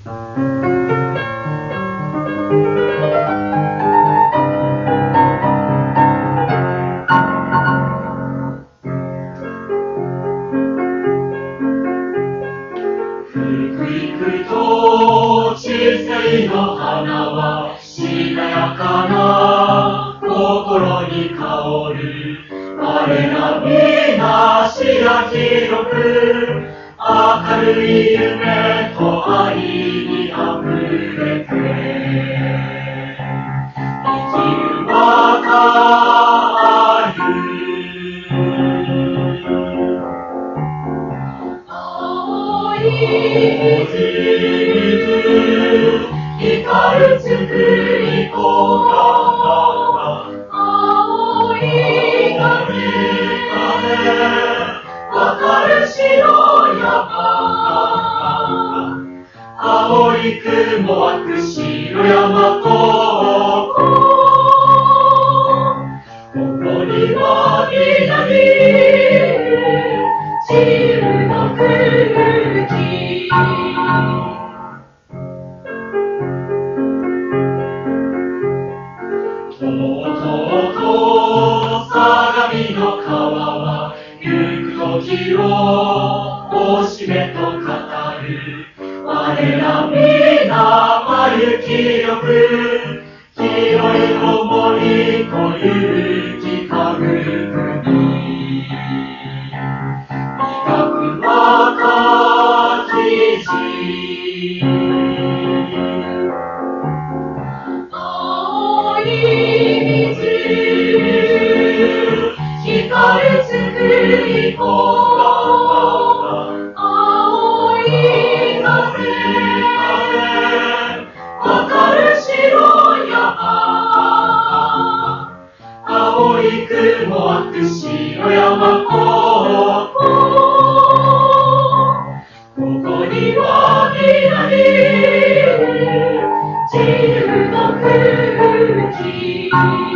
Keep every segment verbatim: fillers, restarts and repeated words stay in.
ふくいくと小さいの花はしなやかな心に香る。我ら皆しや広く明るい夢と愛にあふれて生きる若ゆ青い水光る作り子が青い風渡る白山青い雲湧く白山とここには皆に自由の空気とうとうと相模の川は行く時をおしめと語る。我ら皆舞う清く広い思いと勇気育み磨く若き字青い水光る作り子青い風渡る白山青い雲湧く白山ここここには皆に自由の空気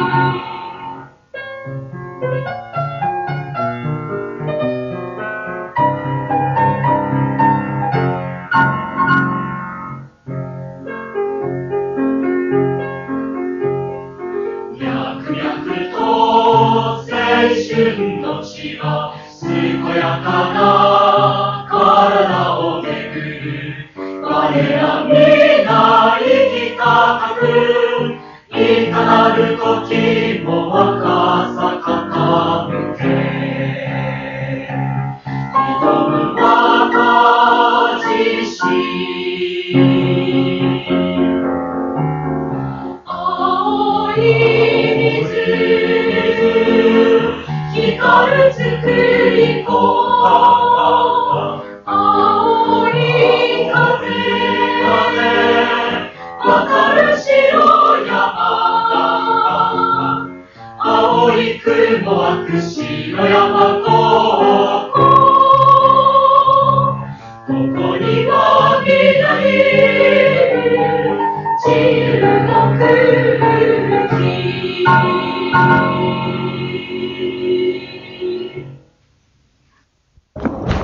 脈々と青春の血は健やかな体をめぐる。我ら皆生きたくいかなる時も若さ傾け挑む若自身青い水光る作り子青い風渡る白山青い雲湧く白山